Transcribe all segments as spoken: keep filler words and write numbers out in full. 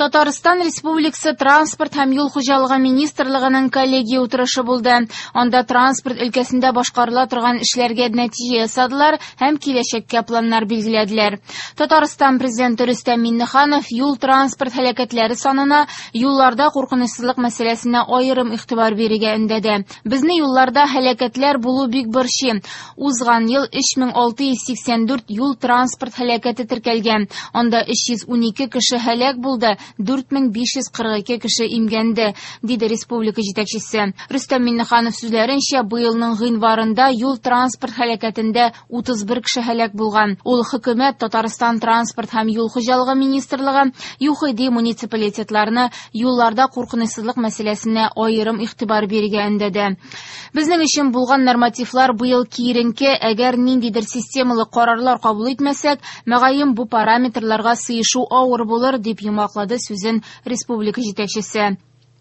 Татарстан Республикасы транспорт һәм юл хуҗалыгы министрлыгының коллегия утырышы булды. Анда транспорт өлкәсендә башкарыла торган эшләргә нәтиҗә ясадылар һәм киләчәккә планнар билгеләделәр. Татарстан президенты Рөстәм Миңнеханов юл транспорт һәлакәтләре санына, юлларда куркынычсызлык мәсьәләсенә аерым игътибар бирергә өндәде. Безне юлларда һәлакәтләр булу бик борчый. Узган ел өч мең алты йөз сиксән дүрт юл транспорт һәлакәте теркәлгән. Анда өч йөз унике кеше һәлак булды. дүрт мең биш йөз кырык ике кеше имгәнде, диде республика җитәкчесе. Рөстәм Миңнеханов сүзләренчә, быелның гыйнварында юл транспорт һәлакәтендә утыз бер кеше һәлак булган. Ул хөкүмәт, Татарстан транспорт һәм юл хуҗалыгы министрлыгы, ЮХИДИ муниципалитетларны юлларда куркынычсызлык мәсьәләсенә аерым игътибар бирергә өндәде. Безнең өчен булган нормативлар быел киеренке, әгәр ниндидер системалы карарлар кабул итмәсәк, мәгаен бу параметрларга сыешу авыр булыр, дип йомаклады сүзен республика җитәкчесе.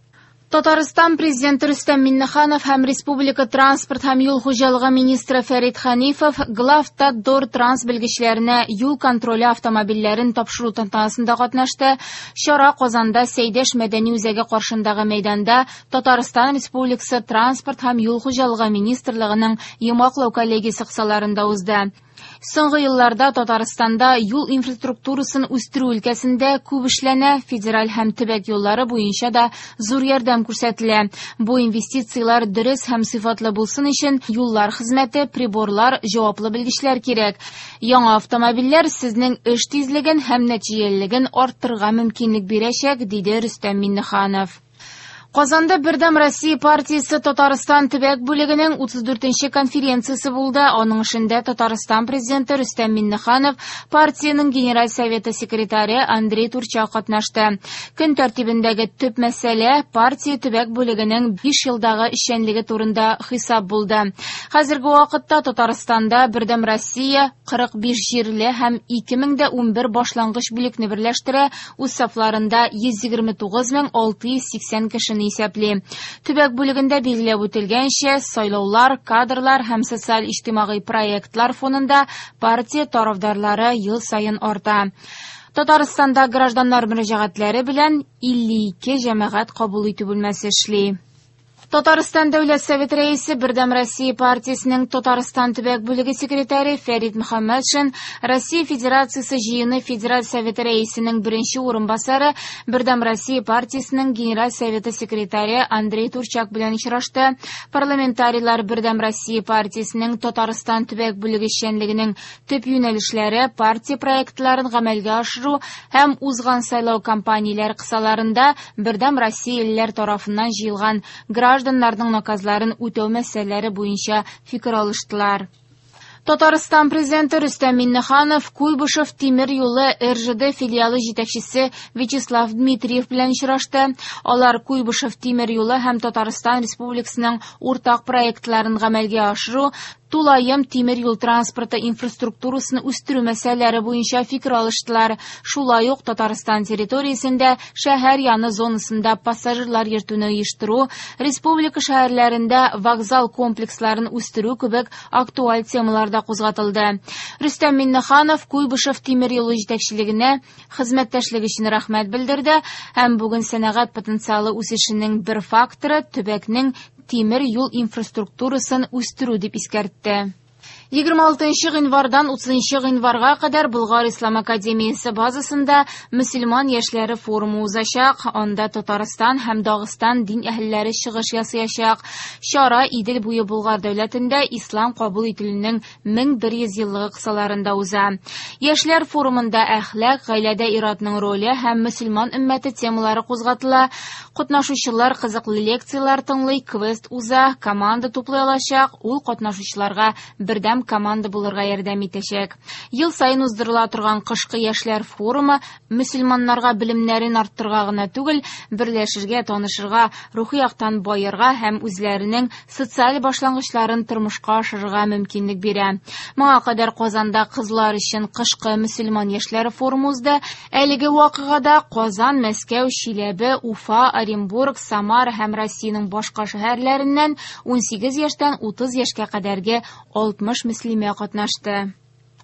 Татарстан президенты Рөстәм Миңнеханов һәм республика транспорт һәм юл хуҗалыгы министры Фәрит Хәнифов главтадор транс белгечләренә юл контроле автомобильләрен тапшыру тантанасында катнашты. Чара Казанда Сәйдәш мәдәни үзәге каршындагы мәйданда Татарстан Республикасы транспорт һәм юл хуҗалыгы министрлыгының йомаклау коллегиясе кысаларында узды. Соңгы елларда Татарстанда юл инфраструктурасын үстерү өлкәсендә күп эшләнә, федераль һәм төбәк юллары буенча да зур ярдәм күрсәтелә. Бу инвестициялар дөрес һәм сыйфатлы булсын өчен юллар хезмәте, приборлар, җаваплы белгечләр кирәк. Яңа автомобильләр сезнең эш тизлеген һәм нәтиҗәлелеген арттырырга мөмкинлек бирәчәк, диде Рөстәм Миңнеханов. Казанда Бердәм Россия партиясе Татарстан төбәк бүлегенең утыз дүртенче конференциясе булды. Аның эшендә Татарстан президенты Рөстәм Миңнеханов, партияның генераль советы секретаре Андрей Турчак катнашты. Көн тәртибендәге төп мәсьәлә партия төбәк бүлегенең биш елдагы эшчәнлеге турында хисап булды. Хәзерге вакытта Татарстанда Бердәм Россия кырык биш җирле һәм ике мең унбер башлангыч бүлекне берләштерә, үз сафларында йөз егерме тугыз мең алты йөз сиксән кешене исәпли. Төбәк бүлегендә билгеләп үтелгәнчә, сайлаулар, кадрлар һәм социаль-иҗтимагый проектлар фонында партия тарафдарлары ел саен арта. Татарстанда гражданнар мөрәҗәгатьләре белән илле ике җәмәгать кабул итү бүлмәсе эшли. Татарстан Дәүләт Советы рәисе Бердәм Россия партиясенең Татарстан төбәк бүлеге секретаре Фәрит Мөхәммәтшин, Россия Федерациясе җыены Федераль Советы рәисенең беренче урынбасары, Бердәм Россия партиясенең генераль советы секретаре Андрей Турчак белән очрашты. Парламентарийлар Бердәм Россия партиясенең Татарстан төбәк бүлеге эшчәнлегенең төп юнәлешләре, партия проектларын гамәлгә ашыру һәм узган сайлау кампанияләре кысаларында Бердәм Россиялеләр тарафыннан җыелган гражданнарның наказларын үтәү мәсьәләләре буенча фикер алыштылар. Татарстан президенты Рөстәм Миңнеханов Куйбышев тимер юлы эр-жэ-дэ филиалы җитәкчесе Вячеслав Дмитриев белән очрашты. Алар Куйбышев тимер юлы һәм Татарстан Республикасының уртак проектларын гамәлгә ашыру, тулаем тимер юл транспорты инфраструктурасын үстерү мәсьәләләре буенча фикер алыштылар. Шулай ук Татарстан территориясендә шәһәр яны зонасында пассажирлар йөртүне оештыру, республика шәһәрләрендә вокзал комплексларын үстерү кебек актуаль темаларда кузгатылды. Рөстәм Миңнеханов Куйбышев тимер юлы җитәкчелегенә хезмәттәшлек өчен рәхмәт белдерде һәм бүген сәнәгать потенциалы үсешенең бер факторы төбәкнең тимер юл инфраструктурасын үстерү дип искәртте. егерме алтынчы гыйнвардан утызынчы гыйнварга кадәр Болгар Ислам академиясе базасында мөселман яшьләре форумы узачак. Анда Татарстан һәм Дагыстан дин әһелләре чыгыш ясаячак. Чара Идел буе Болгар дәүләтендә ислам кабул ителүенең мең бер йөз еллыгы кысаларында уза. Яшьләр форумында әхлак, гаиләдә иратның роле һәм мөселман өммәте темалары кузгатыла. Катнашучылар кызыклы лекциялар тыңлый, квест уза, команда туплый алачак. Ул катнашучыларга бердәм команда булырга ярдәм итәчәк. Ел сайын уздырыла торган кышкы яшьләр форумы мөселманнарга белемнәрен арттырырга гына түгел, берләшергә, танышырга, рухи яктан байырга һәм үзләренең социаль башлангычларын тормышка ашырырга мөмкинлек бирә. Моңа кадәр Казанда кызлар өчен кышкы мөселман яшьләре форумы узды. Әлеге вакыйгада Казан, Мәскәү, Чиләбе, Уфа, Оренбург, Самара һәм Россиянең башка шәһәрләреннән унсигез яшьтән утыз яшькә кадәрге алтмыш мөслимә катнашты.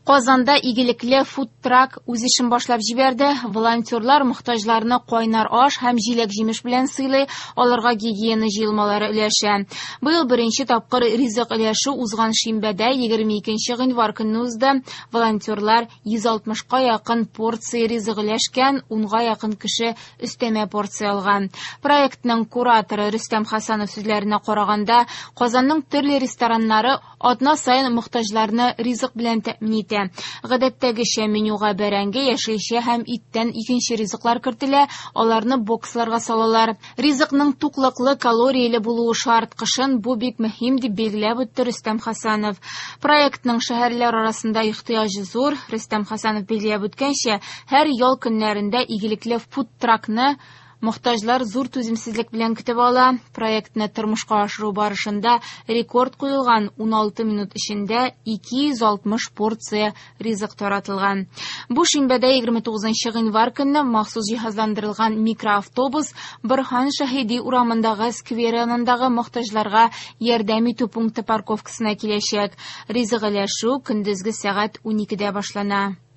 Казанда игелекле фуд-трак үз эшен башлап җибәрде. Волонтерлар мохтаҗларны кайнар аш һәм җиләк җимеш белән сыйлый, аларга гигиена җыелмалары өләшә. Быел беренче тапкыр ризык өләшү узган шимбәдә егерме икенче гыйнвар көнне узды. Волонтерлар йөз алтмышка якын порция ризык өләшкән, унга якын кеше өстәмә порция алган. Проектның кураторы Рөстәм Хәсәнов сүзләренә караганда, Казанның төрле рестораннары атна сайын мохтаҗларны ризык белән тәэмин итә. Гадәттәгечә менюга бәрәңге, яшелчә һәм иттән икенче ризыклар кертелә, аларны боксларга салалар. Ризыкның туклыклы, калорияле булуы шарт, кышын бу бик мөһим дип билгеләп үтте Рөстәм Хәсәнов. Проектның шәһәрләр арасында ихтыяҗы зур. Рөстәм Хәсәнов билгеләп үткәнчә, һәр ял көннәрендә игелекле фуд-тракны мохтаҗлар зур түземсезлек белән көтеп ала. Проектны тормышка ашыру барышында рекорд куелган, ун алты минут эчендә ике йөз алтмыш порция ризык таратылган. Бу шимбәдә егерме тугызынчы гыйнвар көнне махсус җиһазландырылган микроавтобус Борһан Шаһиди урамындагы сквер янындагы мохтаҗларга ярдәм итү пункты парковкасына киләчәк. Ризык өләшү көндезге сәгать уникедә башлана.